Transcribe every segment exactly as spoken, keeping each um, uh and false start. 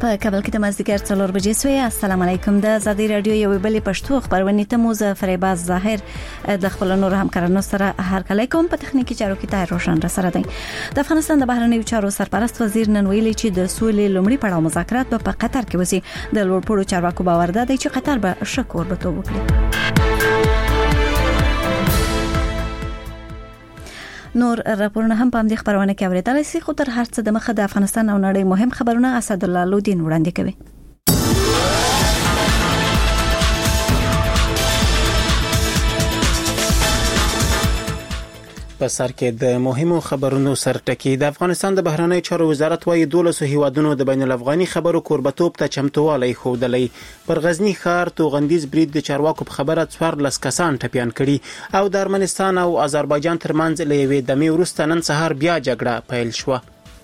په کابل کې د مازدیګر څلور بجې سوې. السلام علیکم. د ازادي رادیو یو بلې پښتو خبرونه ته مو زه فریباز ظاهر د خپل نور همکارانو سره هر کله کوم. په تخنیکی چارو کې تای روشن را سره دی. د افغانستان د بهرنیو چارو سرپرست وزیر نن ویلي چې د سولې لومړي پړاو مذاکرات په قطر کې وسی. د لوړپوړو چارواکو باور ده چې قطر به شکر به توب وکړي. نور راپورونه هم په دې خبرونه کې اوریدل شي. خو تر هر څه د مخه د افغانستان او نړۍ مهم خبرونه اسد الله لودین وړاندې کوي. په سر کې د مهمو خبرونو سرټکی. د افغانستان د بهرنیو چارو وزارت وايي دولس هیوادونو د بین الافغاني خبرو کوربتوب ته چمتووالی ښودلی. پر غزنی ښار توغندیز برید د چارواکو په خبره څوارلس کسان ټپیان کړي او د ارمنستان او آذربایجان ترمنځ له یوې دمې وروسته نن سهار بیا جګړه پیل شوه.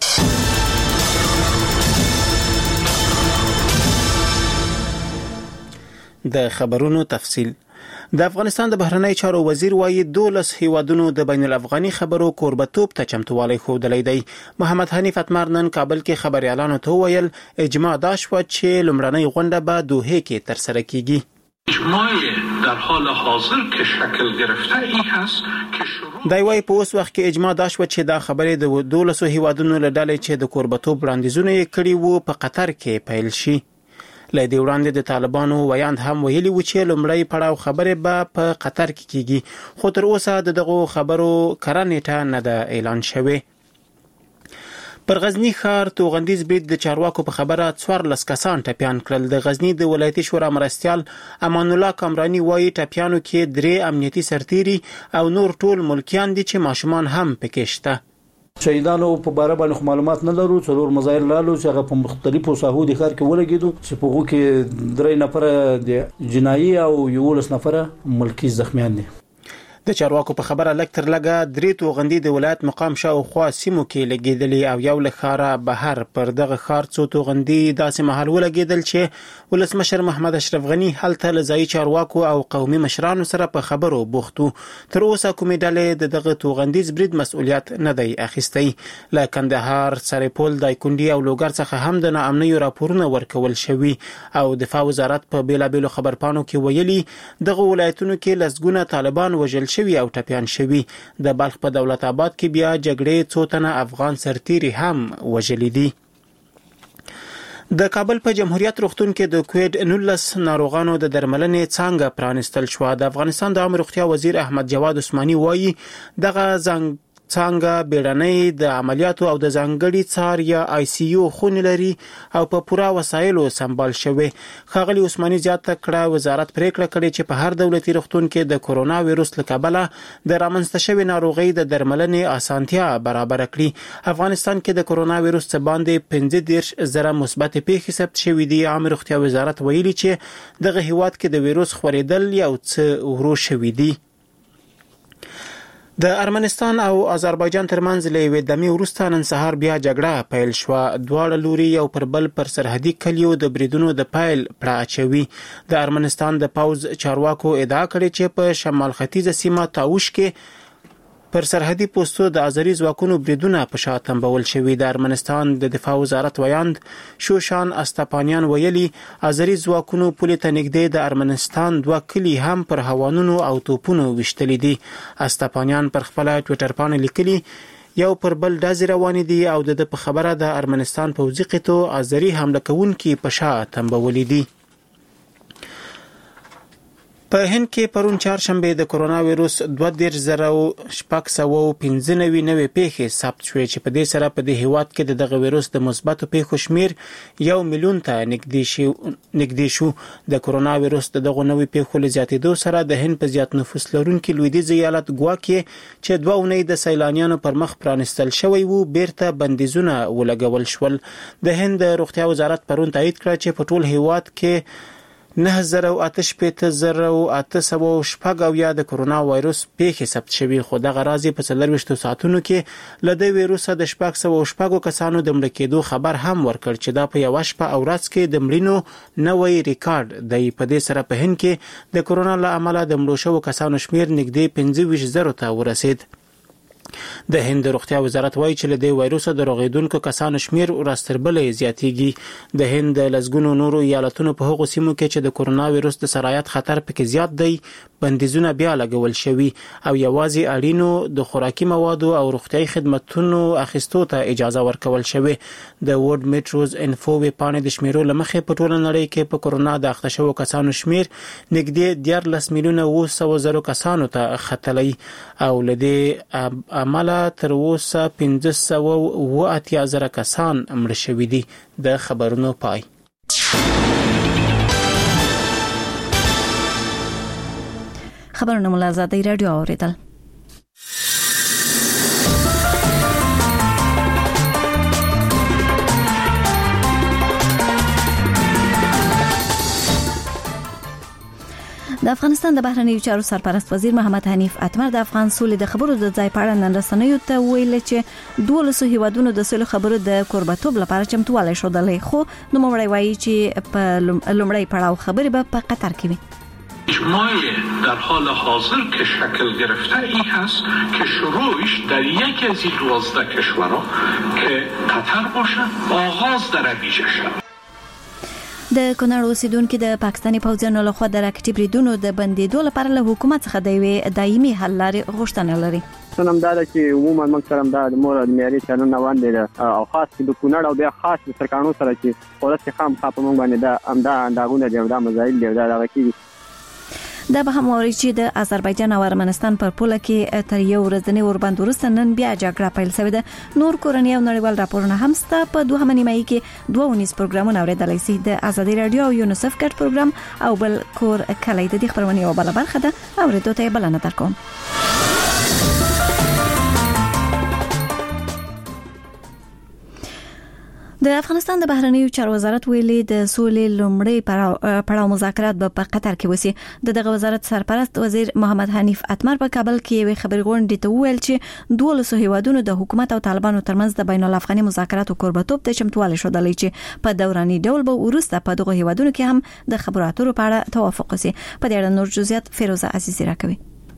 د خبرونو تفصیل. د افغانستان د بهرنیو چارو وزیر وايي دولس هیوادونو د بین الافغاني خبرو کوربتوب ته چمتووالی ښودلی دی. محمد حنیف اتمر نن کابل کې خبريالانو ته ویل اجماع دا شوه چې لومړنۍ غونډه به دوحه کې ترسره کیږي. اجماع در حال حاضر که شکل گرفته ای هست که شروع دا وایي په اوس وخت کې اجماع دا شوه چې دا خبرې د دولسو هیوادونو له ډلې چې د کوربتوب وړاندیزونه یې کړي وو په قطر کې پیل شي. له دې وړاندې د طالبانو ویاند هم ویلي و چې لومړی پړاو خبرې به په قطر کې کیږي. خو تر اوسه دغه خبرو کره نیټه نه ده اعلان شوې. پر غزنی ښار توغندیز برید د چارواکو په خبره څوارلس کسان ټپیان کړل. د غزنی د ولایتي شورا مرستیال امان الله کامرانی وایي ټپیانو کې درې امنیتي سرتیري او نور ټول ملکیان دي چې ماشومان هم پکې شته. شهیدانو په باره باندې معلومات نه لرو. څلور مظاهر لالو چې هغه په مختلفو ساحو د ښار کې ولګیدو چې په هغه کې درې نفر د جنایي او یولس نفر ملکی زخمیان دي. د چارواکو په خبره لک تر لګه درې توغندي د ولایت مقام شاوخوا سیمو کې لګیدلې او یو له ښاره بهر پر دغه ښار څو توغندي داسې محل ولګیدل چې ولسمشر محمد اشرف غنی هلته له ځایي چارواکو او قومي مشرانو سره په خبرو بوختو. تر اوسه کومې ډلې د دغه توغندیز برید مسؤلیت نه دی اخیستی. له کندهار، سرپل، دایکنډي او لوګر څخه هم د ناامنیو راپورونه ورکول شوي او دفاع وزارت په بیلابېلو خبرپانو کې ویلي دغه ولایتونو کې لسګونه طالبان وژل شوي او ټپیان شوي. د بلخ په دولت آباد کې بیا جګړې څو تنه افغان سرتیري هم وژلي دي. د کابل په جمهوریت روغتون کې د کووډ نولس ناروغانو د درملنې څانګه پرانستل شو. د افغانستان د عامه روغتیا وزیر احمد جواد عثماني وایي دغه څنګه څنګه بیړنۍ د عملیاتو او د ځانګړي څار یا آی سی یو خونې لري او په پوره وسایلو سمبال شوی. ښاغلي عثماني زیاته کړه وزارت پریکړه کړې چې په هر دولتي روغتون کې د کورونا وایروس له کبله د رامنځته شوې ناروغۍ د درملنې اسانتیا برابر کړي. افغانستان کې د کورونا وایروس څخه باندې پنځه دېرش زره مثبت پیښې ثبت شوې دي. عامه روغتیا وزارت ویلي چې دغه هیواد کې د وایروس خورېدل یو څه ورو شوي دي. د ارمنستان او آذربایجان ترمنځ له یوې دمې وروسته نن سهار بیا جګړه پیل شوه. دواړه لوري یو پر بل پر سرحدي کلیو د بریدونو د پیل پړه اچوي. د ارمنستان د پوز چارواکو ادعا کړې چې په شمال ختیځه سیمه تاوش کې پر سرحدي پوسټو د آذري ځواکونو بریدونه په شا تنبول شوي. د ارمنستان د دفاع وزارت ویاند شوشان استپانیان ویلي آذري ځواکونو پولې ته نږدې د ارمنستان دوه کلي هم پر هوانونو او توپونو وشتلي دي. استپانیان پر خپل ټویټر باندې لیکلي یو پر بل ډزې روانې دي او د په خبره د ارمنستان پوځي قطو آذري حمله کوونکي په شا تنبولي دي. په هند کې پرون چهارشنبه د کورونا وایروس دوه دېرش زره شپږ سوه پنځه نوي نوې پیښې ثبت شوې چې په دې سره په دې هیواد کې د دغه وایروس د مثبتو پیښو شمیر یو میلیون ته نږدې شو نږدې شو. د کورونا وایروس د دغه نوې پیښو له زیاتېدو سره د هند په زیات نفوس لرونکي لویدیځ ایالت ګوا کې چې دوه اونۍ د سیلانیانو پر مخ پرانستل شوی وو بیرته بندیزونه ولګول شول. د هند روغتیا وزارت پرون تایید کړ چې په ټول هیواد کې نه زره او اته شپېته زره او اته سوه شپږ اویا د کورونا وایروس پیښې ثبت شوي. خو دغه راز په څلرویشتو ساعتونو کې له دې وایروسه د شپږ سوه شپږو کسانو د مړه کېدو خبر هم ورکړ چې دا په یوه شپه او ورځ کې د مړینو نوی ریکارډ دی. په دې سره په هند کې د کورونا له امله د مړو شوو کسانو شمیر نږدې پنځه ویشت زرو ته ورسید. د هند روغتیا وزارت وایي چې له دې وایروس د روغېدونکو کسانو شمیر ورځ تر بلې زیاتېږي. د هند لسګونو نورو ایالتونو په هغو سیمو کې چې د کورونا وایروس د سرایت خطر پکې زیات دی بندیزونه بیا لګول شوي او یوازې اړینو د خوراکي موادو او روغتیايي خدماتو اخیستو ته اجازه ورکول شوې. د ورلد میټروز انفو ویبپاڼې د شمیرو له مخې په ټوله نړۍ کې په کورونا د اخته شوو کسانو شمیر نږدې دیارلس میلیونه اوه سوه زرو کسانو ته ختلی او له دې عمله تر اوسه پنځه سوه اوه اتیا زره کسان مړه شوي دي. د خبرونو پای. خبرونه مو له آزادۍ راډیو اوریدل. د افغانستان د بهرنیو چارو سرپرست وزیر محمد حنیف اتمر د افغان سولې د خبرو د ځای په اړه نن رسنیو ته ویل چې دولسو هیوادونو د سولې خبرو د کوربتوب لپاره چمتووالی ښودلی، خو نوموړی وایي چې په لومړی پړاو خبرې به په قطر کې وي. اجماع در حال حاضر که شکل گرفته ای هست که شروعش در یک از این دوازده کشورها که قطر باشد آغاز در ابیجه شد. د کونړ اوسیدونکو د پاکستاني پوځیانو لخوا د راکټي بریدونو د بندیدو لپاره له حکومت څخه د یوې دایمي حل لارې غوښتنه لري. سنم دا چې عموما موږ سره د مور د معیاري چلن روان دي او خاص د کونړ او بیا خاص د سرکانو سره چې ولسی خام خاپ موږ باندې دا امدا انداغونه دی دا مزایل دی دا راکې دا به هم وری چې د آذربایجان او ارمنستان پر پوله کې تر یو ورځنی اوربند وروسته نن بیا جګړه پیل شوې ده. نور کورنۍ او نړیوال راپورونه هم ستا په دوه نیمایي کې دوه ونیس پروګرامونه اوریدلای شي. د ازادي رادیو او یونیسف ګډ پروګرام او بل کور کلی د دې خبرونه یو بل برخه ده اوریدو ته بلنه درکوم. د افغانستان د بهرنیو چارو وزارت ویلي د سولې لومړی پړاو مذاکرات به په قطر کې وسی. د دغه وزارت سرپرست وزیر محمد حنیف اتمر په کابل کې یو خبري غونډه ته ویل چې دولسو هیوادونو د حکومت او طالبانو ترمنځ د بین الافغاني مذاکراتو کوربتوب ته چمتووالی ښودلی چې په دوراني ډول به وروسته په دغه هیوادونو کې هم د خبرو اترو په اړه توافق وسی. په دې اړه نور جزئیات فیروزه عزیزی راکوي.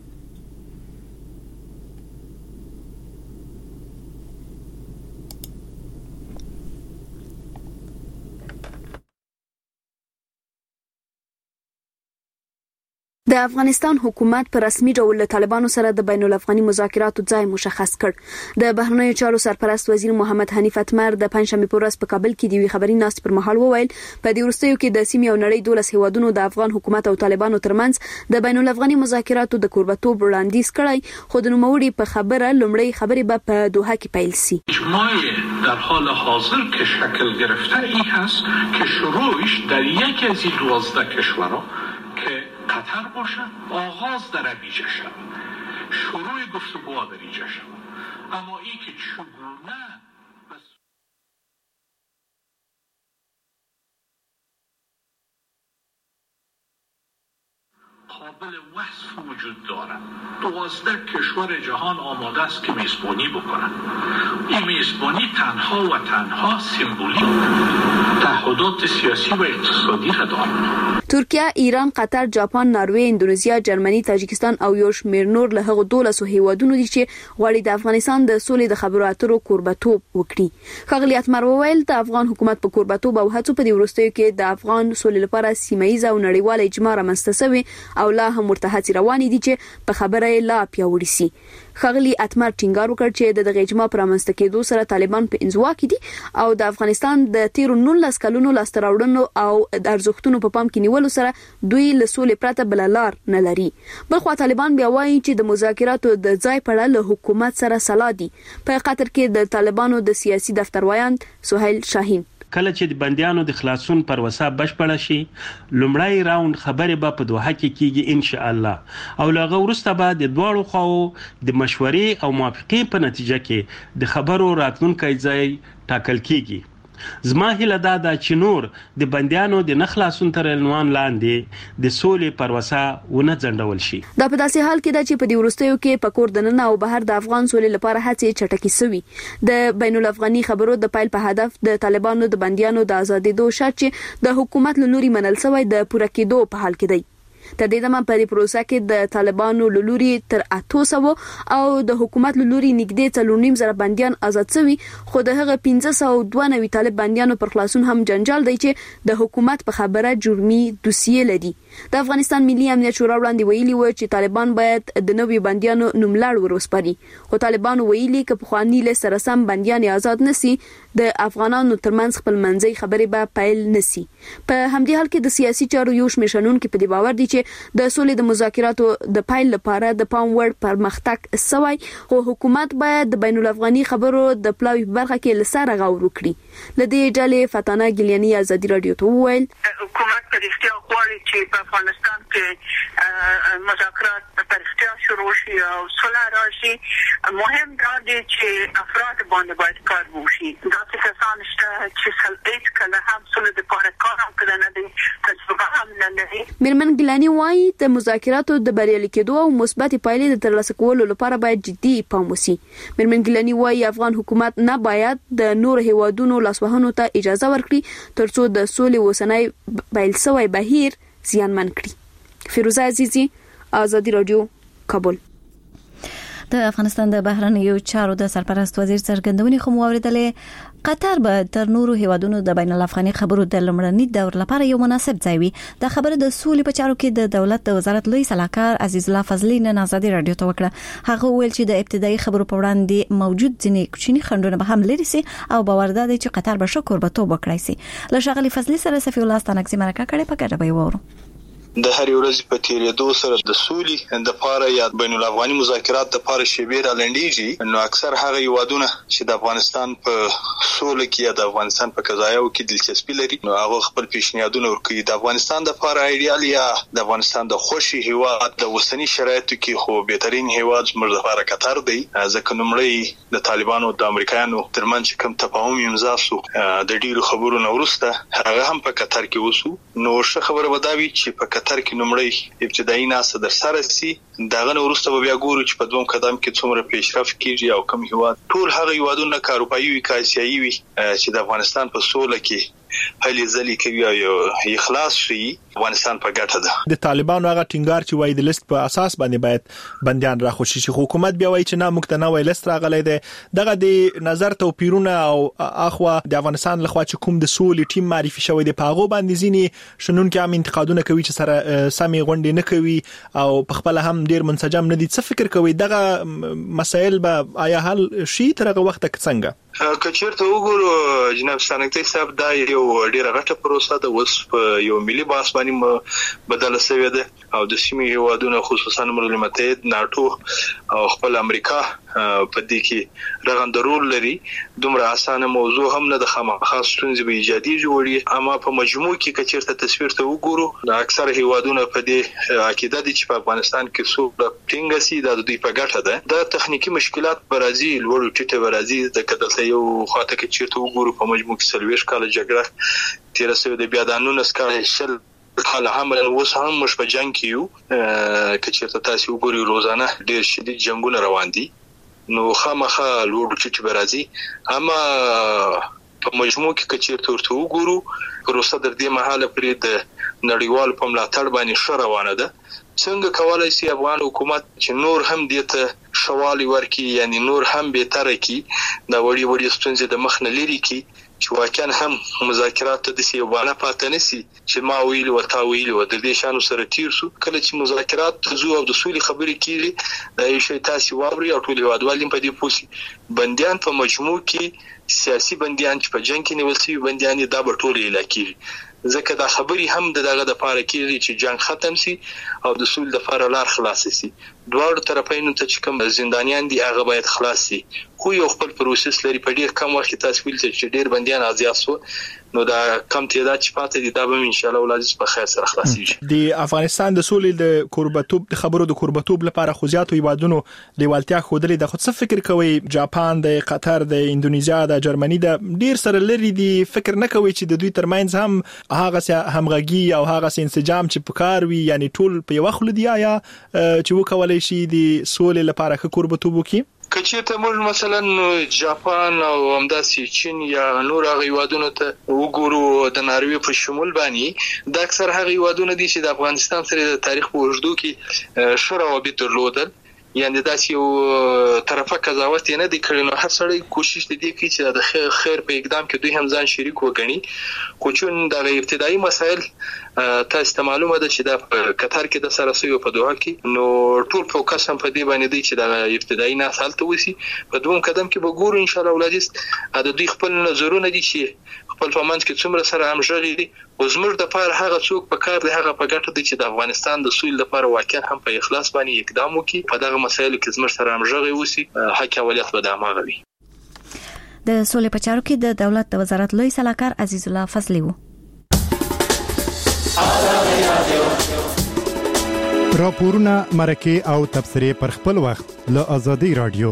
د افغانستان حکومت په رسمي ډول له طالبانو سره د بین الافغاني مذاکراتو ځای مشخص کړ. د بهرنیو چارو سرپرست وزیر محمد حنیف اتمر د پنځشنبه په ورځ په کابل کې د وی خبري ناست پر مهال وویل په دې وروستیو کې د سیمې او نړۍ دولس هیوادونو د افغان حکومت او طالبانو ترمنځ د بین الافغاني مذاکراتو د کوربتوب وړاندیز کړی، خو د نوموړي په خبره لومړی خبرې به په دوحه کې پیل شي. اجماع در حال حاضر که شکل گرفته ای هست که شروعش در یک از این دوازده کشورها که قطر باشد آغاز در ابیجه شد، شروع گفتگوها در ایجه شد، اما ای که چگونه قابل وصف وجود دارد. دوازده کشور جهان آماده است که میزبانی بکنند. این میزبانی تنها و تنها سمبولیک تعهدات سیاسی و اقتصادی را دارد. ترکیه، ایران، قطر، ژاپن، نروژ، اندونیزیا، جرمني، تاجکستان او یو شمېر نور له هغو دولسو هیوادونو دي چې غواړي د افغانستان د سولې د خبرو اترو کوربتوب وکړي. ښاغلي اتمر وویل د افغان حکومت په کوربتوب او هڅو په دې وروستیو کې د افغان سولې لپاره سیمه‌ییزه او نړیواله اجماع رامنځته شوې او لا هم ورته هڅې روانې دي چې په خبره لا پیاوړې شي. ښاغلي اتمر ټینګار وکړ چې د دغه اجماع پر رامنځته کېدو سره طالبان په انزوا کې دي او د افغانستان د تیرو نولس کلونو لاسته راوړنو او د ارزښتونو په پام کې نیولو سره دوی له سولې پرته بل لار نه لري. بلخو طالبان بیا وایي چې د مذاکراتو د ځای په اړه له حکومت سره سلا دي. په قطر کې د طالبانو د سیاسي دفتروایان سهیل شاهین کله چې د بندیانو د خلاصون پروسه بشپړه شي لومړی راوند خبرې به په دوحه کې کیږي ان شاء الله او له وروسته به د دواړو خواو د مشورې او موافقې په نتیجه کې د خبرو راتلونکي ځای ټاکل کیږي. زما هیله دا ده چې نور د بندیانو د نخلاصون تر عنوان لاندې د سولې پروسه ونه ځنډول شي. دا په داسې حال کې ده چې په دې وروستیو کې په کور دننه او بهر د افغان سولې لپاره هڅې چټکې شوي. د بین الافغاني خبرو د پایل په هدف د طالبانو د بندیانو د ازادېدو شرط چې د حکومت له لوري منل شوی د پوره کېدو په حال کې دی. تر دې دمه په پروسه کې د طالبانو لوري تر اته سوه او د حکومت لوري نږدې څلور نیم زره بنديان آزاد شوي، خو د هغه پنځه سوه دوه نوي طالب بنديانو پر خلاصون هم جنجال دی چې د حکومت په خبره جرمي دوسیه لري. د افغانستان ملي امنیت شورا وړاندې ویلي و چې طالبان باید د نوي بنديانو نوملړ وروسپاري، خو طالبان ویلي چې په خواني له سره سم بنديان آزاد نسی د افغانانو ترمنځ خپل منځي خبرې به پایل نسی. په همدې حال کې د سیاسي چارو یو شمېر شنونکو په دې باور دي چې د سولې د مذاکراتو د پایل لپاره د پام وړ پرمختګ سوی، خو حکومت باید د بین الافغاني خبرو د پلاوی برخه کې لسره غور وکړي. لدې ډلې فتانه ګلیانی ازادي رادیو ته وویل حکومت په اړتیا غواړي چې په افغانستان کې مذاکرات په اړتیا شروع شي او صلح راشي. مهم دا دی چې افراد باندې باید کار وشي. دا څه کسان شته چې سلطیت کله هم صلح د پاره کار هم کړی نه دي، تجربه هم نه لري. میرمن ګلانی وايي د مذاکراتو د بریالي کېدو او مثبت پایلې د ترلاسه کولو لپاره باید جدي پام وشي. میرمن ګلانی وايي افغان حکومت نه باید د نور هیوادونو لاسوهنو ته اجازه ورکړي ترڅو د سولې وسنۍ بایل سوی بهیر زیانمن کړي. فیروزه عزیزی، آزادی رادیو، کابل. د افغانستان د بهرنیو چارو د سرپرست وزیر څرګندونې خو موریدلې قطر به تر نورو هیوادونو د بین الافغاني خبرو د لمړني دور لپاره یو مناسب ځای وي. د خبره د سولې په چارو کې د دولت د وزارت لوی سلاکار عزیز الله فضلی نن آزادي رادیو ته وکړه. هغه ویل چې د ابتدایي خبرو په وړاندې موجود ځینې کوچني خنډونه به هم لري سي او باور ده چې قطر به شکر به توب وکړي سي. له شغلي فضلی سره صفی الله ستانکزي مرکه کړي په ګډه به وورو. د هر ورځ په تیریدو سره د سولې د پاره یا بین الافغاني مذاکرات د پاره شیبیر لنډیږي، نو اکثر هغه یوادونه چې د افغانستان په سولې کې یا د افغانستان په قضایاو کې دلچسپي لري، نو هغه خپل پیشنهادونه ورکوي. د افغانستان د پاره ایډیال یا د افغانستان د خوشي هیواد د وسنی شرایطو کې خو بهترین هیواد زموږ لپاره قطر دی، ځکه نومړی د طالبانو او د امریکایانو ترمنځ کوم تفاهم امضا شو د ډیرو خبرو نه وروسته هغه هم په قطر کې وسو. نو ښه خبره وداوي چې په قطر کې نومړی ابتدایي ناسه در سره سي، داغه نو وروسته به بیا ګورو چې په دوم قدم کې څومره پیشرفت کیږي او کوم هیواد ټول هغه هیوادونه کاروبایي وي کاسيایي وي چې د افغانستان په سوله کې هلي ځلي کوي او اخلاص شي افغانستان په ګټه ده. د طالبانو هغه ټینګار چې وایي د لیست په اساس باندې باید بنديان راخوشي شي، حکومت بیا وایي چې نه مقتنع وای لیست راغلی دی. دغه د نظر توپیرونه او اخوا د افغانستان لخوا چې کوم د سولې ټیم معرفي شوی دی په هغه باندې ځینی شنونکو هم انتقادونه کوي چې سره سمي غونډې نه کوي او په خپل هم ډیر منسجم نه دي. څه فکر کوي دغه مسایل به آیا حل شي تر هغه وخت کې څنګه؟ کچېرته وګورو جناب ستانکزي صاحب دا یو ډیره غټه پروسه ده، اوس په یو ملي باس باندې بدله شوې ده او د سیمې هیوادونو خصوصا ملل متحد، ناتو او خپل امریکا په دې کې رغندرول لري. دومره اسانه موضوع هم نه د خامخا ستونزې به ایجادي جوړي، اما په مجموع کې کچېرته تصویر ته وګورو د اکثر هیوادونو په دې عقیده دي چې په افغانستان کې سوله ټینګه سي، د دوی په ګټه ده. د تخنیکی مشکلات برازیل ورو ټیټه برازیل د کدل یو خاطر کې چیرته وګورو په مجموع کې سلويش کال جګړه تیر سوی د بیا د نونس کال شل حال عمل اوس هم مش په جنگ کې یو کې چیرته تاسو وګورئ روزانه ډېر شدید جنگونه روان دي، نو خامخا لوړ چې برازي. اما په مجموع کې کې چیرته ورته وګورو پروسه در دې مهاله پرې د نړیوال په ملاتړ باندې ښه روانه ده. څنګه کولای شي افغان حکومت چې نور هم دته شوالي ورکي، یعنی نور هم به تر کی دا وړي وړي ستونزې د مخ نه لري کی چې واقعا هم مذاکرات د سی وانه پاتې نسی چې ما ویل او تا ویل او د دې شانو سره تیر سو. کله چې مذاکرات تزو او د سولې خبرې کیږي دا شی تاسو واوري او ټول هیوادوالین په دې پوسی بنديان په مجموع کې سیاسي بنديان چې په جنگ کې نیول شوی بنديان دا به ټول علاقې ځکه دا خبري هم دغه د پاره کېږي چې جنگ ختم سي او د سولې د لپاره لار خلاص سي. دواړو طرفینو ته چې کوم زندانیان دي هغه باید خلاص سي، خو یو خپل پروسس لري. په ډیر کم وخت تاسو ویل چې ډیر بنديان آزاد شو، نو دا کم تعداد چې پاتې دي دا به ان شاء الله ولادت په خیر سره خلاصيږي. د افغانستان د سولې د قربتوب د خبرو د قربتوب لپاره خو زیاتو هیوادونو لیوالتیا خودلې د خود څه فکر کوي؟ جاپان، د قطر، د اندونیزیا، د جرمني د ډیر سره لري دي، فکر نه کوي چې د دوی ترمنځ هم هغه همغږي او هغه انسجام چې پکار وي، یعنی ټول په یو خل دی آیا چې وکولای شي د سولې لپاره ښه قربتوب وکړي؟ که کچې ته موږ مثلا جاپان او همداسې چین یا نور هغه هیوادونو ته وګورو د ناروې په شمول باندې د اکثر هغه هیوادونو دي چې د افغانستان سره د تاریخ په اوږدو کې ښه روابط درلودل، یعنی داسې یو طرفه قضاوت نه دی کړی. نو هر سړی کوشش دی کوي چې د خیر په اقدام کې دوی هم ځان شریک وګڼي، خو چون د ابتدایي مسایل تاسو ته معلومه ده چې د قطر کې د سره سوي په دوه کې نو ټول فوکس هم په دې باندې دی چې د ابتدایي نه حالت وسی. په دوم قدم کې به ګورو ان شاء الله ولادیس د دوی خپل نظرونه دي چې خپل فهمند کې څومره سره همغږي دي. او زموږ د پاره هغه څوک په کار دی هغه په ګټه دی چې د افغانستان د سولې لپاره واقعا هم په اخلاص باندې اقدام وکړي، په دغه مسایلو کې زموږ سره همغږي وسی. حق اولیت به د امغه وي. د سولې په چارو کې د دولت د وزارت لوی سلاکار عزیز الله فضلی وو. راپورونه مرکه او تبصره پر خپل وخت له ازادي رادیو.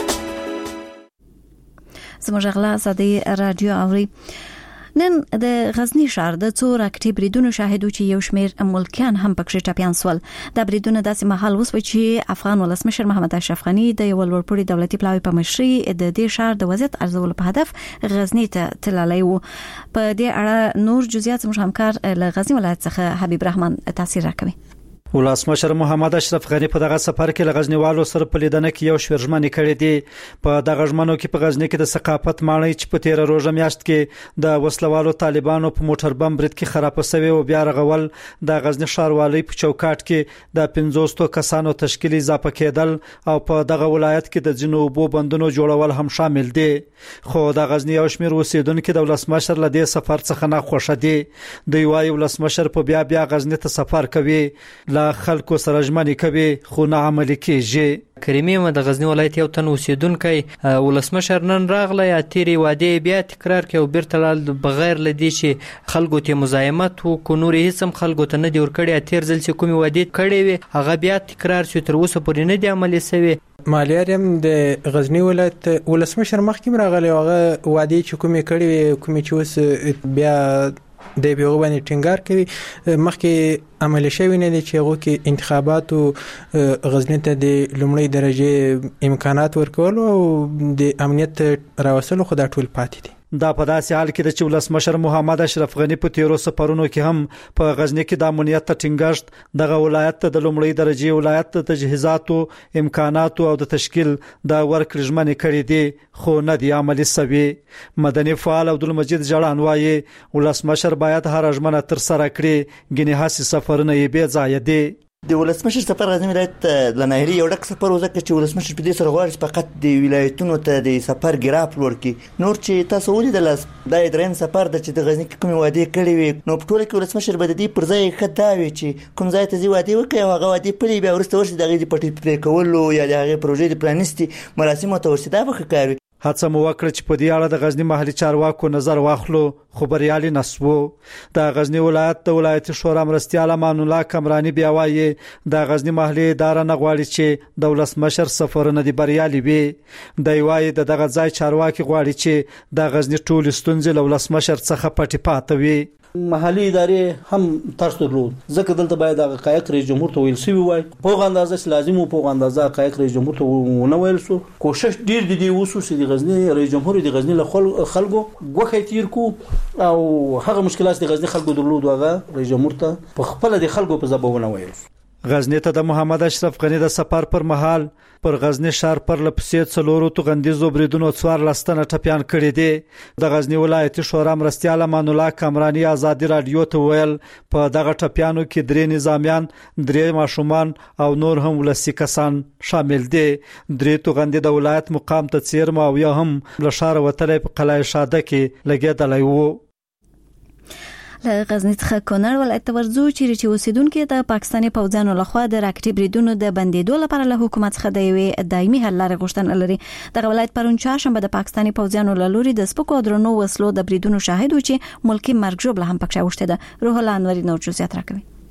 زموږ غلا ازادي رادیو اوري. نن د غزنی ښار د څو راکټي بریدونو شاهدو چې یو شمېر ملکیان هم پکې ټاپیان سول. د بریدونو داسې مهال وسوي چې افغان ولسمشر محمد اشرف غنی د یو لوړپوړي دولتي پلاوي په مشرۍ د دې ښار د وضعیت ارزولو په هدف غزنی ته تللی وو. په دې اړه نور جزئیات زموږ همکار له غزنی ولایت څخه حبیب رحمان تاثیر راکوي. ولسمشر محمد اشرف غنی په دغه سفر کې لغزنیوالو سره په لیدنه کې یو شورژمنې کړې دي. په دغه ژمنو کې په غزنی کې د ثقافت ماڼۍ چې په تیر روزه میاشت کې د وسلوالو طالبانو په موټر بم برید کې خراب شوی او بیا رغول، د غزنی ښاروالۍ په چوکاټ کې د پنځوس کسانو تشکیل اضافه کېدل او په دغه ولایت کې د جنو بو بندونو جوړول هم شامل دي. خو د غزنی یو شمېر اوسیدونکو د ولسمشر له دې سفر څخه نه خوښ دي. دوی وايي ولسمشر په بیا بیا غزنی ته سفر کوي، خلکو سره ژمنې کوي خو نه عملي کیږي. کریمي د غزنی ولایت یو تن اوسیدونکی ولسمشر نن راغله یا تیری وعده بیا تکرار کوي او بیرته بغیر لدی چې خلکو ته مزاحمت او کو نور هیڅ هم خلکو ته نه دی ورکړی. تیر ځل چې کومي وعده کړې وي هغه بیا تکرار شو، تر اوسه پورې نه دی عملي شوی. مالیارم د غزنی ولایت ولسمشر مخکې راغله هغه وعده چې کومي کړې کومي چې اوس بیا د بیو باندې ټینګار کوي. مخکې عمل شوی نه دي چې هغه کې انتخابات او غزنی ته د لومړی درجه امکانات ورکول او د امنیت راوصلو خو د ټول پاتې دي. دا په داسې حال کې چې ولسمشر محمد اشرف غنی په تیرو سفرونو کې هم په غزنی کې د امنیت ټینګښت دغه ولایت ته د لومړی درجه ولایت ته تجهیزات او امکانات او د تشکیل د ورکړې ژمنې کړې دي خو نه دی عملي شوی. مدني فعال عبدالمجید جړان وايي ولسمشر باید هر ژمنه تر سره کړي، ګنې هڅې سفرونه یې بې ځایه دي. د ولسمشر سفر غزنی ولایت د ناهري یو ډک سفر وزکه چې ولسمشر په دې سره غواړي فقط د ولایتونو ته د سفر ګراف ورکړي. نور چې تاسو ولې د د دریم سفر د چې د غزنی کومه وعده کړې وي نو په ټول کې ولسمشر به د دې پر ځای خداوي چې کوم ځای ته زی وعده وکړي او هغه وعده پرې بیا ورسته ورسې دغه د پټې پرې کولو یا دغه پروژې د پلانستي مراسمو ته ورسېدا به ښکاري. هڅه مو وکړه چې په دې اړه د غزنی محلي چارواکو نظر واخلو خو بریالي نسو. د غزنی ولایت د ولایتي شورا مرستیال امان الله کمرانی بیا وایي د غزنی محلي اداره نه غواړي چې د ولسمشر سفرونه دی بریالي وي. د وایي د دغه ځای چارواکي غواړي چې د غزنی ټول ستونزې له ولسمشر څخه پټي پاتې وي. محلي ادارې هم تاسو درلود ځکه دلته باید د حقایق رئیس جمهور ته ویل شوی وای. په اندازه لازم او په اندازه حقایق رئیس جمهور ته ونه ویل سو. کوشش ډیر دي وسو چې د غزنی رئیس جمهور د غزنی له خلکو غوښه تیر کو او هغه مشکلات د غزنی خلکو درلود هغه رئیس جمهور ته په خپل د خلکو په ځبونه ویل. غزنی ته د محمد اشرف غنی د سفر پر مهال پر غزنی ښار پر لپسې څلورو توغندیزو بریدونو څوار لستنه ټپیان کړي دي. د غزنی ولایتي شورا مرستیال امان الله کمرانی ازادي رادیو ته ویل په دغه ټپیانو کې درې نظامیان، درې ماشومان او نور هم ولسی کسان شامل دي. درې توغندي د ولایت مقام ته چیرمه او یا هم له ښار وتلې په قلعه شاده کې لګیدلی وو. له غزنی څخه کونړ ولایت ته ورځو چې اوسیدونکو د پاکستاني پوځیانو لخوا د راکټي بریدونو د بندیدو لپاره له حکومت څخه د یوې دایمي حل لارې غوښتنه لري. دغه ولایت پرون چهارشنبه د پاکستاني پوځیانو له لوري د سپکو درنو وسلو د بریدونو شاهد و چې ملکی مرګ ژوبله هم پکې اوښته ده. روح الله انوري نور جزئیات راکوي.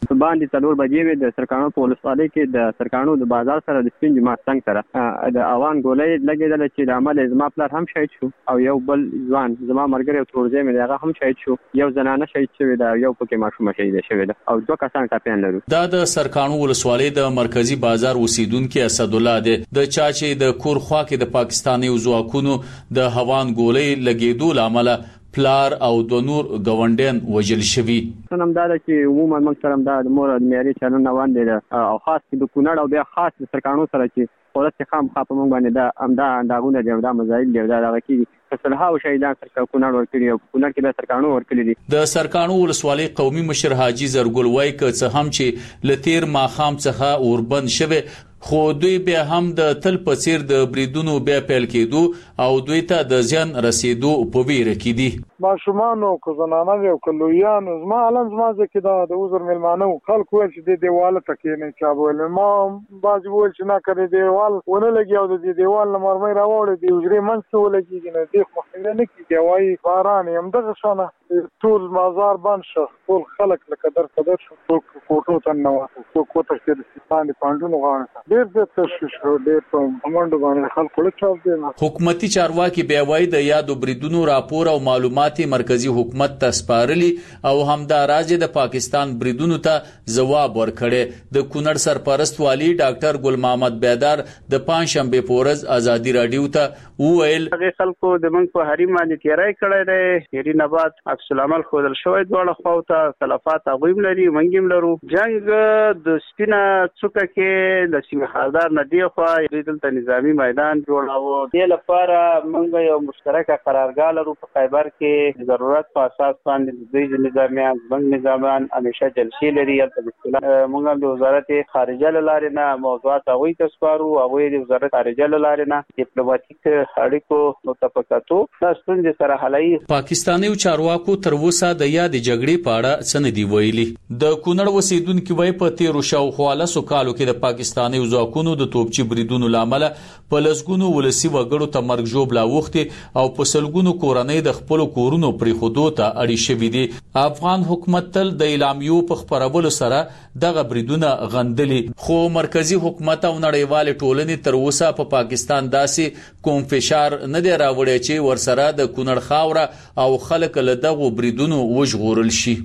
باندې څلور بجې وې د سرکانو په ولسوالۍ کې د سرکانو د بازار سره د سپین جماعت څنګ سره د اوان ګولۍ لګېدل چې د عمل زما پلار هم شهید شو او یو بل ځوان زما مرګره تورځې مې هغه هم شهید شو یو زنانه شهید شوې ده یو پکې ماشومه شهید شوې ده او دوه کسان ټاپیان لرو. دا د سرکانو ولسوالۍ د مرکزی بازار اوسیدونکو اسد الله دی د چا چې د کور خوا کې د پاکستاني ځواکونو د هوان ګولۍ لګېدو لامل پلار او د نور گاونډیان وجل شوی. نن دا چې عموما موږ سره د مور د معیاري چلن روان دي او خاص د کونړ او بیا خاص د سرکانو سره چې ولته خام خاپ موږ باندې دا امدا انداغونه دی دا مزایل دی دا دغه کې فصلها او شهیدان سرکانو کونړ ورکړي او کونړ کې د سرکانو ورکړي دي. د سرکانو ولسوالۍ قومي مشر حاجی زرګل وای ک څه هم چې لتیر ماخام څخه اوربند شوه خو دوی بیا هم د تل په څیر د بریدونو بیا پیل کېدو او دوی ته د ځان رسیدو په ویره کې دي. ماشومان او زنانه او کلویان زما علم زما ځکه دا د وزر ملمانو خلک ویل چې د دیواله تکې نه چابول ما باز ویل چې نه کړی دیوال ونه لګي او د دیوال لمرمۍ راوړې دی وزري منځ ولګي نه دی خو نه کیږي وای باران هم دغه شانه ټول مازار بند شو ټول خلک لکه در قدر شو کوټو ته نو کوټه کې د سپانې پاندونو غاړه ډېر د تشویش ډېر په امانډو باندې خلک له چاپ دي. حکومتي چارواکي بیا وایي د یادو بریدونو راپور او معلومات مرکزی حکومت ته سپارلي او همدا راز د پاکستان بریدونو ته جواب ورکړي. د کونړ سرپرست والی ډاکټر ګل محمد بیدار د پنځشنبه پورز ازادي رادیو ته وویل هغه خلکو د منځ په حریم باندې تیاری کړی دی هری نبات عکس العمل خودل شوی دواړه خواته تلفات غویم لري منګیم لرو جنگ د سپینه څوکه کې د سیمه خاردار ندی خو دلته نظامی میدان جوړاوه د لپاره موږ یو مشترکه قرارګاه لرو په خیبر کې ضرورت په اساس باندې د نظامیان بنګ نظامیان همیشه جلسې لري البته موږ د وزارت خارجه لارې نه موضوعات غوي تسپارو او د وزارت خارجه لارې نه ډیپلوماټیک اړیکو متفقاتو تاسو د سره حلای. پاکستاني چارواکو تر اوسه د یاد جګړې په اړه څه نه دی ویلي. د کونړ اوسیدونکو وای په تیر شاوخوا لسو کالو کې د پاکستاني ځواکونو د توپچي بریدونو لامل په لسګونو ولسی وګړو ته مرګ جوړ لا وخته او په سلګونو کورنۍ د خپل کورونو پرې خودو ته اړې شوې دي. افغان حکومت تل د اعلامیو په خبرولو سره دغه بریدونه غندلي خو مرکزی حکومت او نړیوال ټولنې تر اوسه په پا پاکستان داسې کوم فشار نه دی راوړی چې ورسره د کونړ خاوره او خلک له دغه بریدونو وژغورل شي.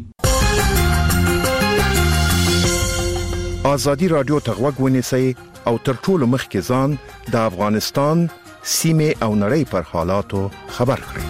آزادی رادیو تغوږ ونیسئ او تر ټولو مخکې ځان د افغانستان سیمه او نړۍ پر حالاتو خبر کړئ.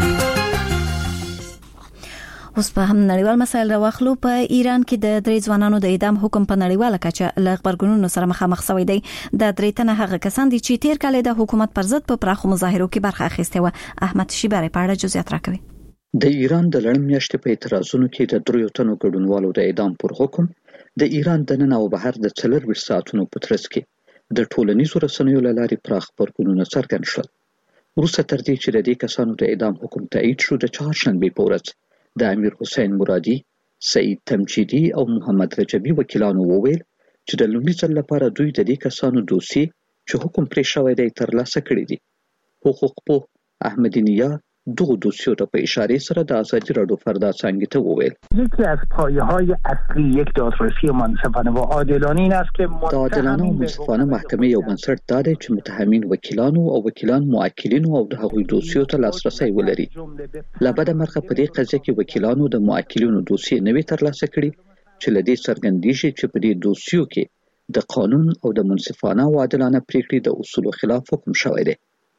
اوس په هم نړیوال مسایل راوخلو. په ایران کې د درې ځوانانو د اعدام حکم په نړیواله کچه له خبرګونونو سره مخامخ شوی دی. د درې تنه هغه کسان دي چې تیر کال د حکومت پر ضد په پراخو مظاهرو کې برخه اخیسته و. احمد شیباری په اړه جزئیات راکوي. د ایران د لړم میاشتې په اعتراضونو کې د درې تنو ګډونوالو د اعدام پر حکم د ایران د نن او بهر د څلور ساعتونو په ترڅ کې د ټولنیزو رسنیو له لارې پراخ خبرونه څرګند شول. وروسته تر دې چې د دې کسانو د اعدام حکم تایید شو د چهارشنبه په ورځ د امیر حسین مرادي، سعید تمجیدي او محمد رجبي وکیلانو وویل چې د لومړي ځل لپاره دوی د دې کسانو دوسیې چې حکم پرې شوی دی ترلاسه کړي دي. حقوقپوه احمدی نیا دو دوسیو را به اشاره سره د آزادی رادیو فردا څنګه ته وویل یکی از پایه‌های اصلی یک دادرسی منصفانه و عادلانه این است که عادلانه و منصفانه محکمه یو بنسټ داده چې متهمین وکیلانو او وکیلان موکلینو او د هغوی دوسیو ته لاسرسي ولري. لبد مرغه په دې قضیه کې وکیلانو د موکلینو دوسیې نه وی ترلاسه کړي چې لدې څرګندېږي چې په دې دوسیو کې د قانون او د منصفانه او عادلانه پریکړې د اصولو خلاف حکم شوی دی.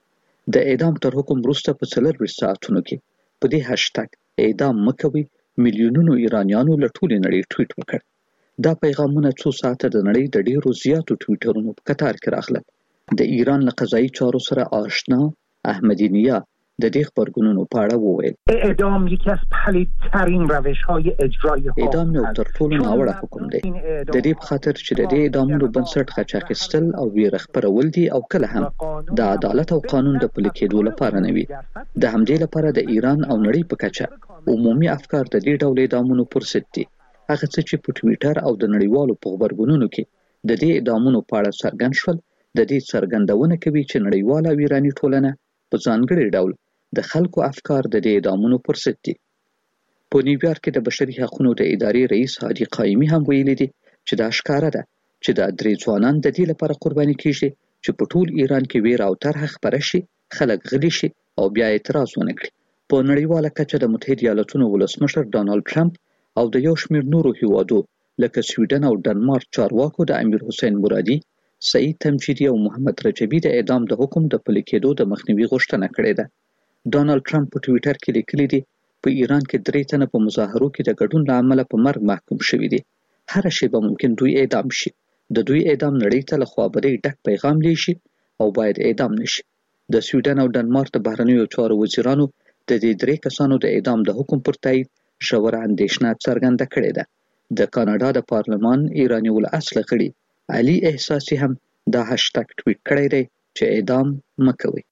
د اعدام تر حکم وروسته په څلور ساعتونو کې په دې هاشټګ اعدام مکوي میلیونونو ایرانیانو له ټولې نړۍ ټویټ وکړ. دا پیغامونه څو ساعته د نړۍ د ډیرو زیاتو ټویټرونو په قطار کې راغلل. د ایران له قضایي چارو سره آشنا احمدی نیا د دې خبرګونونو په اړه وویل اعدام یکی از پلیدترین روش‌های اجرای حکم اعدام یو تر ټولو ناوړه حکم دی. د دې په خاطر چې د دې اعدامونو بنسټ غچ اخیستل او ویره خپرول دي او کله هم د عدالت او قانون د پلي کېدو لپاره نه وي. د همدې لپاره د ایران او نړۍ په کچه عمومي افکار د دې ډول اعدامونو پر ضد دي. هغه څه چې په ټویټر او د نړیوالو په خبرګونونو کې د دې اعدامونو په اړه څرګند شول د دې څرګندونه کوي چې نړیواله او ایراني ټولنه په ځانګړي ډول د خلکو افکار د دې اعدامونو پر ضد دي. په نیویارک کې د بشري حقوقو د ادارې رئیس هادي قایمي هم ویلي دي چې دا ښکاره ده چې د درې ځوانان د دې لپاره قرباني کیږي چې په ټول ایران کې ویر او طرح خپره شي، خلک غلي شي او بیا اعتراض ونه کړي. په نړیواله کچه د متحده ایالاتونو ولسمشر ډانلډ ټرمپ او د یو شمېر نورو هیوادو لکه سویډن او ډنمارک چارواکو د امیر حسین مرادي، سعید تمجیدي او محمد رجبي د اعدام د حکم د پلي کېدو د مخنیوي غوښتنه کړې ده. ډانلډ ټرمپ په ټویټر کې لیکلي دي په ایران کې درې تنه په مظاهرو کې د ګډون له امله په مرګ محکوم شوي دي. هره شیبه ممکن دوی اعدام شي. د دوی اعدام نړۍ ته له خوابدۍ ډک پیغام لیږي او باید اعدام نشي. د سویډن او ډنمارک د بهرنیو چارو وزیرانو د دې درې کسانو د اعدام د حکم پر تایید ژوره اندېښنه څرګنده کړې ده. د کاناډا د پارلمان ایراني الاصل غړي علي احساسي هم دا هاشټګ ټویټ کړی دی چې اعدام مکوي.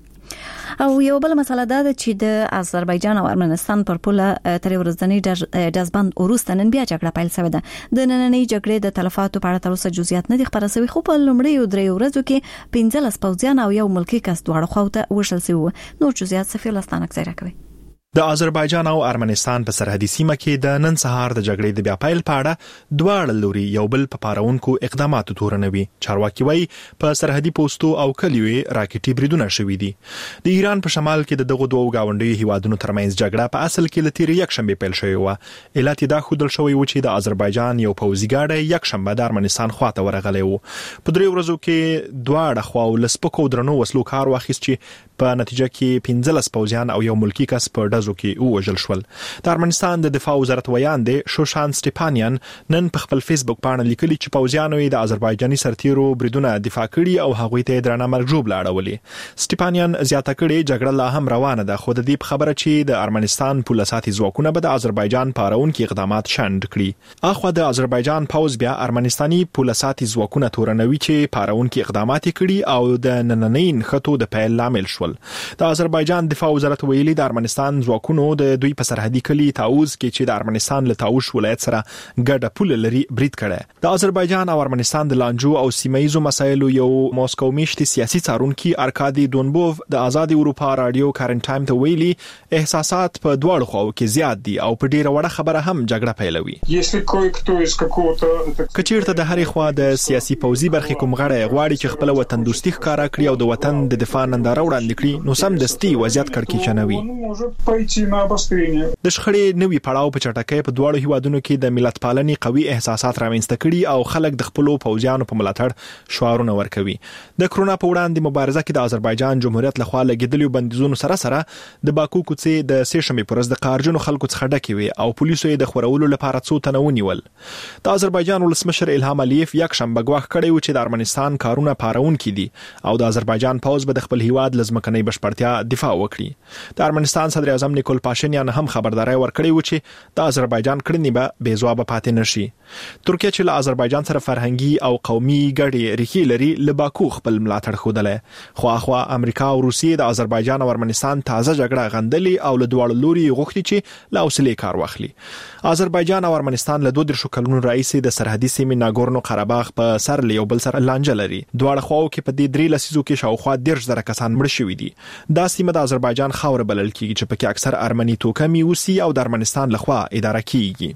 او یو بل مسله دا ده چې د آذربایجان او ارمنستان پر پوله تر ورځنی دزبند وروسته نن بیا جګړه پیل شوې ده. د نننۍ جګړې د تلفاتو په اړه تر اوسه جزئیات نه دي خبره شوي، خو په لومړیو درې ورځو کې پنځلس پوځیان او یو ملکی کس دواړو خواته وشل شوي. نور جزئیات صفی لستانک ځای راکوي. د آذربایجان او ارمنستان په سرحدي سیمه کې د نن سهار د جګړې د بیا پیل په اړه دواړه لوري یو بل په پارونکو اقداماتو تورنوي. چارواکي وایي په سرحدي پوسټو او کلیوي راکټي بریدونه شوي دي. د ایران په شمال کې د دغه دوه گاونډي هیوادونو ترمنځ جګړه په اصل کې لتیر یک شنبه پیل شوې و. علت دا خودل شوی و چې د آذربایجان یو پوځي ګاډی یک شنبه د ارمنستان خواته ورغلی و. په درې ورځو کې دواړه خواو لسپکو درنو وسلو کار واخیست چې په نتیجه کې پنځلس پوځیان او یو ملکی کس په ډزو کې ووژل شول. د ارمنستان د دفاع وزارت ویاند شوشان سټیپانیان نن په خپل فیسبوک باندې لیکلي چې پوځیانو د آذربایجاني سرتیرو بریدونه دفاع کړي او هغوی ته درنه مرګ ژوبله اړولې. سټیپانیان زیاته کړي جګړه لا هم روانه ده، خو د دې خبره چې د ارمنستان پوله ساتي ځواکونه به د آذربایجان پارونکو اقدامات شنډ کړي. اخو د آذربایجان پوځ بیا ارمنستاني پوله ساتي ځواکونه تورنوي چې پارونکو اقدامات کړي او د نننۍ نښتو د پیل لامل شول. د آذربایجان دفاع وزارت ویلي د ارمنستان ځواکونو د دوی په سرحدي کلی تاوز کې چې د ارمنستان له تاوش ولایت سره ګډه پوله لري برید کړي. د آذربایجان او ارمنستان د لانجو او سیمایي مسایلو یو موسکو میشتي سیاسي څارونکي ارکادي دونبوف د آزاد اروپا رادیو کارن ټایم ته ویلي احساسات په دواړو خواو کې زیات دي او په ډیره وړه خبره هم جګړه پیلوي. کچیرته د هرې خوا د سیاسي پوځي برخې کوم غړی غواړي چې خپل وطن دوستي ښکارا کړي او د وطن د دفاع ننداره وړاندې کړي نو سم دستي وضعیت کړکېچنوي. د شخړې نوې پړاو په چټکۍ په دواړو هیوادونو کې د ملت پالنې قوي احساسات رامنځته کړي او خلک د خپلو پوځیانو په ملاتړ شعارونه ورکوي. د کرونا په وړاندې مبارزه کې د آذربایجان جمهوریت لخوا لګیدلو بندیزونو سره سره د باکو کوڅې د سه شنبه پر ورځ د قارجنو خلکو څخه ډکې وي او پولیسو یې د خورولو لپاره څو تنه ونیول. د آذربایجان ولسمشر الهام علیف یک شنبه ګواښ کړی و چې د ارمنستان کارونه پارونکي دي او د آذربایجان پوځ به د خپل هیواد لزمکنۍ بشپړتیا دفاع وکړي. د ارمنستان صدر اعظم نیکول پاشینیان هم خبرداري ورکړی و چې د آذربایجان کړنې به بې ځواب پاتې نشي. ترکیه چې له آذربایجان سره فرهنګي او قومي ګډې ریښې لري له باکو خپل ملاتړ ښودلی، خو اخوا امریکا او روسیې د آذربایجان او ارمنستان تازه جګړه غندلي او له دواړو لوري غوښتي چې له حوصلې کار واخلي. آذربایجان او ارمنستان له دوه دیرشو کلونو راهیسې د سرحدي سیمې ناګورنو قرهباغ په سر له یو بل سره لانجه لري. دواړه خواو کې په دې درې لسیزو کې شاوخوا دېرش زره کسان مړه شوي دي. دا سیمه د آذربایجان خاوره بلل کیږي چې پکې اکثر ارمني توکمي اوسي او د ارمنستان لخوا اداره کیږي.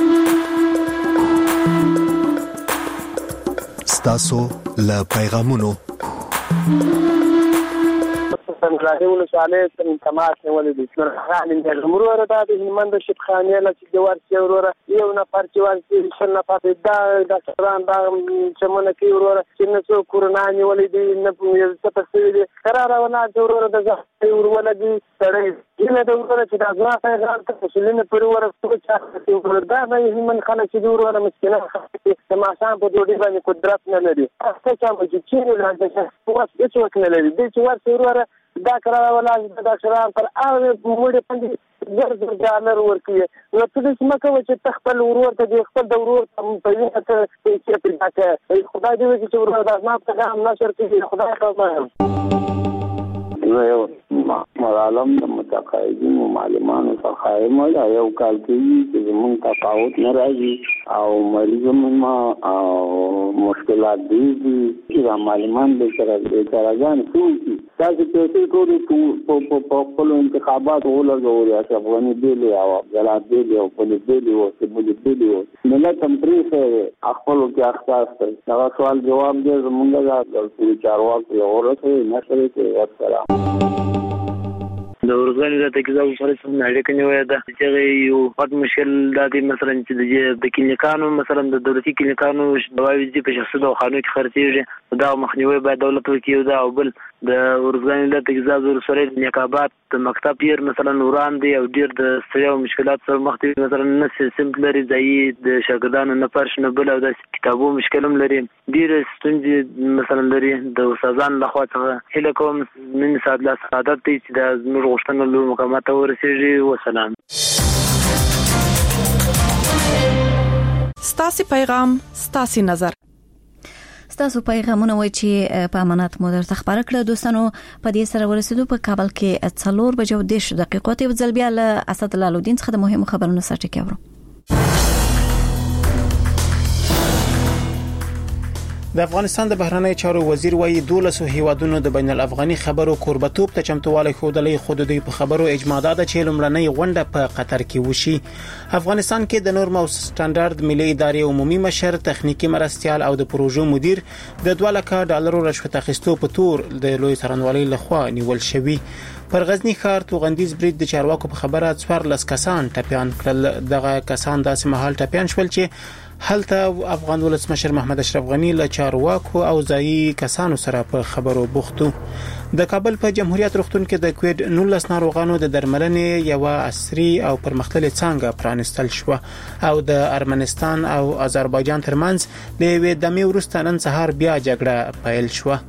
ستاسو له پیغامونو راهي ولسواله تماس نیولې دي نور خان د مرور د هلمند شپخانه له چې ورته وروره یو نفر چې ورته شل نفر دا د ډاکټران دا چمنه کې وروره چې نو څو کورونا نیولې دي نه یو څه پسې دي قرار ولا د وروره د ځای وروره دي سړی ینه د وروره چې دا ځواب غلط تفصیلونه پر وروره څه چې وروره دا نه هلمند خلک چې وروره مسکینه د ماشان په دوی باندې قدرت نه لري څه چې چې نه لږه څه څه وکړي لري د چې ورته وروره دا قرار ولا د ډاکټران پر هغه موږ په زر زر ډالر ورکړي نو څه چې مکه چې تخپل ورور ته خپل د ورور په یوه ته چې پیدا کړي خدای دې چې ورور د ما په هم نشر کې خدای خبر یو معلم د متقاعدین معلمان او قائم یو کال کې چې موږ تفاوت نه راځي او مریض ما او مشکلات دي چې معلمان به سره د راځان څو تاسو پیسې ټول په خپل انتخابات ولګول یا افغاني بیل او عبدالله بیل او بل بیل او بل بیل ملت هم پرې خپل کې اختصاص کوي دا سوال جواب دې زمونږ د چارواکو یو ورته نشره کې ورسره د ورغلي د تکزاو سره څنګه اړیکه نیولې ده چې یو پټ مشکل د دې مثلا چې د کلینیکانو مثلا د دولتي کلینیکانو دواوی دي په شخصي دواخانو کې خرڅېږي دا مخنیوي باید دولت وکړي دا او بل د ورغلي د تکزاو سره د نقابات د مکتب پیر مثلا نوران دي او ډیر د ستړیا او مشکلات سره مخ دي مثلا نس سمپلري ځای د شاګردانو نه پرش نه بل او د کتابو مشکل هم لري ډیر ستونزې مثلا لري د استادانو لخوا څخه هله کوم من ساده سعادت دي چې د زموږ غوښتنه له مقامات ورسېږي. وسلام. ستاسو پیغام ستاسو نظر ستاسو پیغامونه وای چې په امانت مو درته خبر کړه دوستانو په دې سره ورسېدو په کابل کې څلور بجو د دیش دقیقو ته ځل بیا له اسد الله الدین څخه د مهمو خبرونو سره ټکیورو. د افغانستان د بهرنی چارو وزیر وایي دولسو هیوادونو د بین الافغاني خبرو کوربتوب ته چمتووالی ښودلی خو د دوی په خبرو اجماع ده چې لومړنۍ غونډه په قطر کې وشي. افغانستان کې د نورم او سټانډرډ ملي ادارې عمومي مشر تخنیکی مرستيال او د پروژو مدیر د دوه لکه ډالرو رشوت اخیستو په تور د لوی څارنوالۍ لخوا نیول شوی. پر غزنی ښار توغندیز برید د چارواکو په خبره څوارلس کسان ټپيان کړل. دغه کسان داسې مهال ټپيان شول چې هلته افغان ولسمشر محمد اشرف غنی له چارواکو او ځایي کسانو سره په خبرو بوختو. د کابل په جمهوریت روغتون کې د کووډ نولس ناروغانو د درملنې یو عصري او پرمختللې څانګه پرانستل شو او د ارمنستان او آذربایجان ترمنځ د یوې دمې وروسته نن سهار بیا جګړه پیل شوه.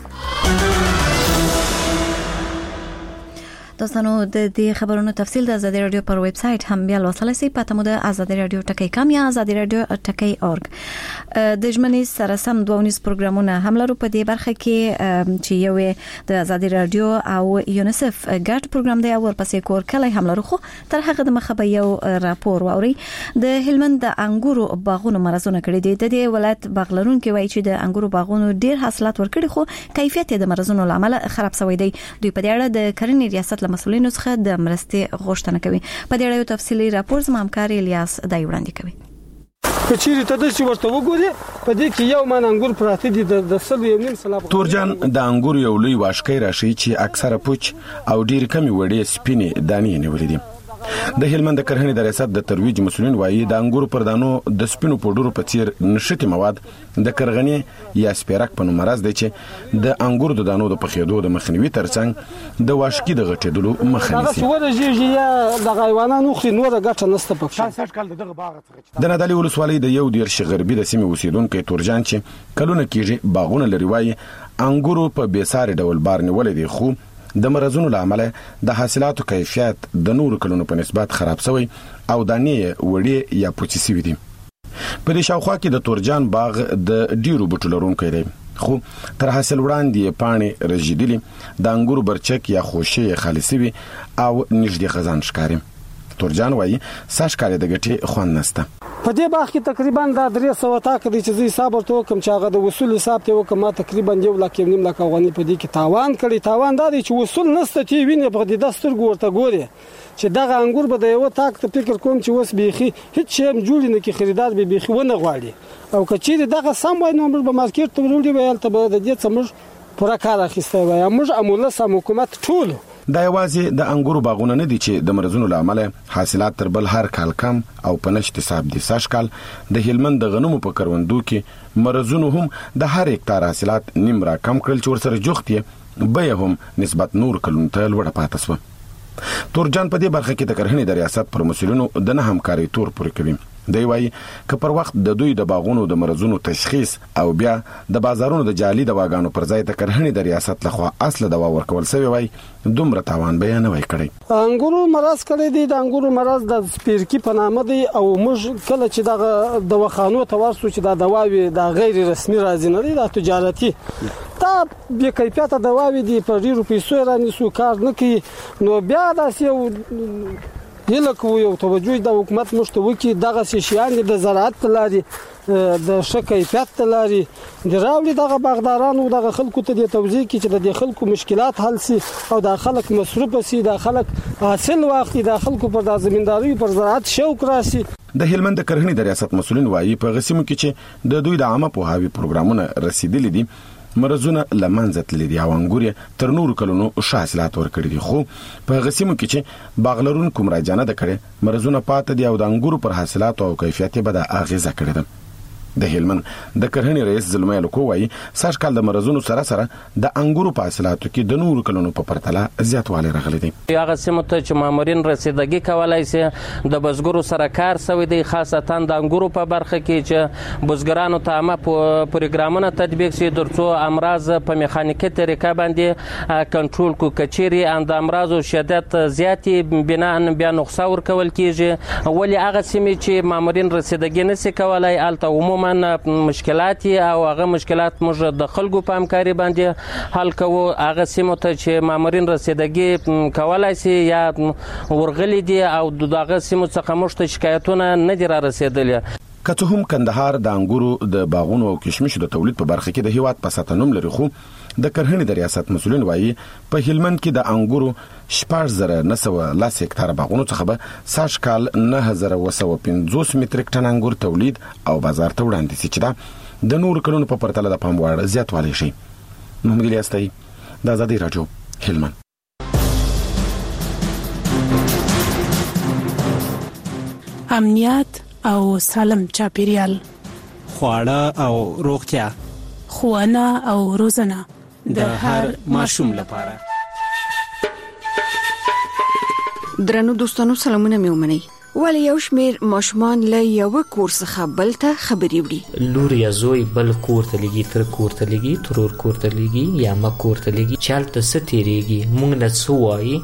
دوستانو د دې خبرونو تفصیل د آزادي رادیو پر ویب سټ هم بیا لوستلای شئ په تمو د آزادي رادیو ټکی کام یا آزادي رادیو ټکی اورګ. د ژمنې سره سم دوه نس پروګرامونه هم لرو په دې برخه کې چې یو د آزادي رادیو او یونیسف ګډ پروګرام دی او ورپسې کور کله هم لرو خو تر هغه د مخه به یو راپور ووري. د هلمند د انګورو باغونو مرزونه کړی دی. د دې ولایت باغلرون کې وایي چې د انګورو باغونو ډیر حاصلات ورکړي خو کیفیت د مرزونو لامل خراب شوی دی. دوی په دې اړه د کرنې ریاست له مسؤلینو څخه د مرستې غوښتنه کوي. په دې اړه یو تفصیلي راپور زما همکار الیاس دای وړاندې کوي. کچېری ته د څه ورته وګوري په دې کې یو مان انګور پراته دي د سل یو نیم سلاب. تورجان د انګور یو لوی واشکې راشي چې اکثره پوچ او ډیر کمی وړې سپینې دانې نیولې دي. د هلمند کرهنې د ریاست د ترویج مسولین وایي د انګور پر دانو د سپینو پودرو په څیر نشټي مواد د کرغنې یا سپیرک په نوم مرز دي چې د انګور د دانو د پخېدو د مخنیوي ترڅنګ د واشکې د غټېدلو مخه نیسي. دا څه ورجی یا د غیوانانو خو نور غټه نسته پکې. د نادعلي ولسوالۍ د یو دیر شغربي د سیمې اوسیدونکو تورجان چې کلونه کېږي باغونه لري وایي انګورو په بیساري ډول بار نیولې دي خو د مرزونو لامل د حاصلاتو کیفیت د نورو کلونو په نسبت خراب شوی او دانې وړي یا پوچې شوی دي. په دې شاوخوا کې د تورجان باغ د ډیرو بوټو لرونکی دی خو تر حاصل وړاندې پاڼې رژیدلي د انګورو برچک یا خوشې خالصي وي او نږدې خزان ښکاري. تورجان وایي ساش کاری د ګټې خوان نسته. په دې باغ کې تقریبا د درې سوه تاک دي چې زی حساب ورته کوم چې هغه د وصول حساب ته وکم تقریبا یو لک یو نیم لک غونی په دې کې تاوان کړی. تاوان دا دی چې وصول نسته تی ویني په دې دستور ګورته ګوري چې دغه انګور به د یو تاک ته فکر کوم چې وس بيخي هیڅ شی جوړ نه کی خریدار به بيخي ونه غواړي او کچې دغه سم وای نو موږ به مارکیټ ته وروړي ویل ته به د دې څمر پورا کار اخیسته وای موږ اموله سم حکومت ټول دا یوازې د انګورو باغونه نه دي چې د مرزونو لامل حاصلات تر بل هر کال کم او په نشت حساب دي. ساش کال د هلمند د غنمو په کروندو کې مرزونو هم د هر هکتار حاصلات نیم را کم کړل چې ورسره جوختي به هم نسبت نور کلونو ته لوړه پاتې شو. تورجان په دې برخه کې د کرهنې د ریاست پر مسولینو د نه همکاري تور پورې کوي. دی وایي که پر وخت د دوی د باغونو د مرزونو تشخیص او بیا د بازارونو د جعلي دواګانو پر ځای د کرهنې د ریاست لخوا اصل دوا ورکول شوی وای دومره تاوان بیان وای کړی. انګورو مرز کړی دی. د انګورو مرز د سپیرکی په نامه دی او موږ کله چې دغه دواخانو ته ورسو چې دا دواوی د غیر رسمي راځي نه دی د تجارتي دا بې کیفیته دواوی دی په ډیرو پیسو رانیسو کار نه کوي نو بیا داسې یو یله کو یو توجه د حکومت مشته وکي دغه شیان د زراعت لاري د ښه کیفیت لري د راوړي دغه باغدارانو دغه خلکو ته د توضیح کې چې د خلکو مشکلات حل سي او د خلک مصروف سي د خلک حاصل واخلي د خلکو پر د زمینداري پر زراعت شوق راسي. د هلمند د کرهنې د ریاست مسولین وایي په غسیمو کې چې د دوی د عامه پوهاوي پروګرامونه رسیدلي دي مرزونه لمنځه تللي دي او انګور تر نورو کلونو ښه حاصلات ورکړي دي خو په غسیمو کې چې باغلرونکو مراجعه ده کړې مرزونه پاتې دي او د انګورو پر حاصلات او کیفیت به د اغیزه کړې ده. د هلمند د کرهنې رئیس زلمه لکو وایي سږ کال د مرزونو سره سره د انګورو په حاصلاتو کې د نورو کلونو په پرتله زیاتوالی راغلی دی. هغه سیمو ته چې مامورین رسیدګي کولای شي د بزګرو سره کار سوی دی خاصتا د انګورو په برخه کې چې بزګرانو ته عامه پروګرامونه تطبیق شي ترڅو امراض په میخانیکي طریقه باندې کنټرول کو کچيري اند امراض او شدت زیاتی بنا ان بیا نقصا ورکول کیږي ولی هغه سیمې چې مامورین رسیدګي نشي کولای الته عموما من مشکلات او هغه مشکلات موږ د خلکو په همکاري باندې حل کوو. هغه سیمو ته چې مامورین رسیدګي کولای شي یا ورغلي دي او دغه سیمو څخه موږ ته شکایتونه نه دي را رسیدلي. که څه هم کندهار د انګورو د باغونو او کشمشو د تولید په برخه کې د هیواد په ساتنوم لري خو د کرهنې د ریاست مسولین وایي په هلمند کې د انګورو شپږ زره نه سوه لس هکتاره باغونو څخه به سږ کال نه زره اوه سوه پنځوس متریک ټن انګور تولید او بازار ته وړاندې شي چې دا د نورو کلونو په پرتله د پام وړ زیاتوالی شي. محمد الیاس د ازادي راډیو هلمند. امنیت او سالم چاپیریال، خواړه او روغتیا، ښوونه او روزنه د هر ماشوم لپاره. درنو دوستانو سلامونه مې ومنئ. ولې یو شمېر ماشومان له یوه کور څخه بل ته خبرې وړي؟ لور یا زوی بل کور ته لګي، تر کور ته لګي، ترور کور ته لګي یا مه کور ته لګي چې هلته څه تېرېږي موږ نه څه وایي.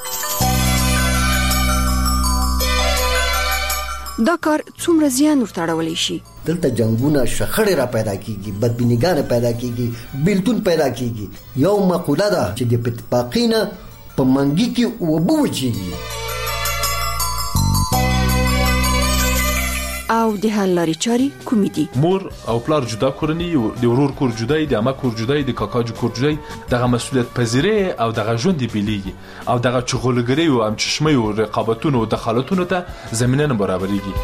دا کار څومره زیان ورته اړولی شي؟ دلته جنگونه شخړې را پیدا کیږي، بدبینیګانې پیدا کیږي، بیلتون پیدا کیږي. یو مقوله ده چې د اتفاقی نه په منګي کې اوبه وچیږي. او د حل لارې چارې کومې دي؟ مور او پلار جدا کورني، د ورور کور جدای، د عمه کور جدای، د کاکا کور جدای، دغه مسؤلیت پذیری او دغه ژوند بیلیږي او دغه چغولګری او ام چشمه او رقابتونو او دخالتونو ته زمينه نه برابرېږي.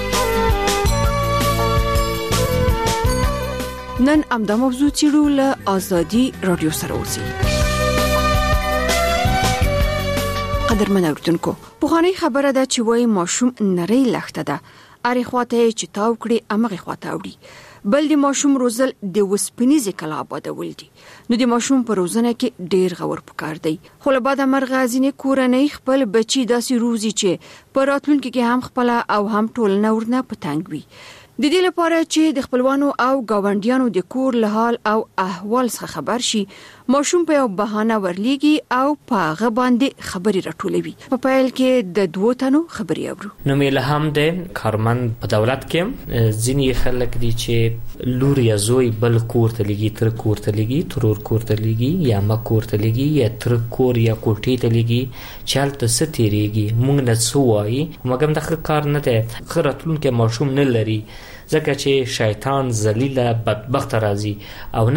نن امدا موضوع چیرو له ازادي رادیو سره اوسئ. قدرمن اوریدونکو، پوښتنه خبره ده چې وای ماشوم نری لخته ده، اره خواته چې تاو کړي امغه خواته وړي. بل د ماشوم روزل د وسپنیزه کلا آبادول دي. نو د ماشوم په روزنه کې ډیر غور پکار دی. خو له بعد مرغازینه کورنۍ خپل بچي داسې روزي چې په راتلونکي کې هم خپل او هم ټولنه ورنه پتنګ وي. د دې لپاره چې د خپلوانو او گاونډیانو د کور له حال او احوال څخه خبر شي، ماشوم په یو بهانه ورلیږي او په هغه باندې خبري راټولوي. په پیل کې د دوه تنو خبري اورو. نو مې له هم ده کارمن په دولت کې ځینې خلک دي چې لور یا زوی بل کور ته لګي، تر کور ته لګي، ترور کور ته لګي یا ما کور ته لګي یا تر کور یا کوټې ته لګي چې هلته څه تېرېږي موږ نه څه وایي. مګم دغه کار نه دی، ښه راتلونکی ماشوم نه لري ځکه چې شیطان ذلیله بدبخته راځي او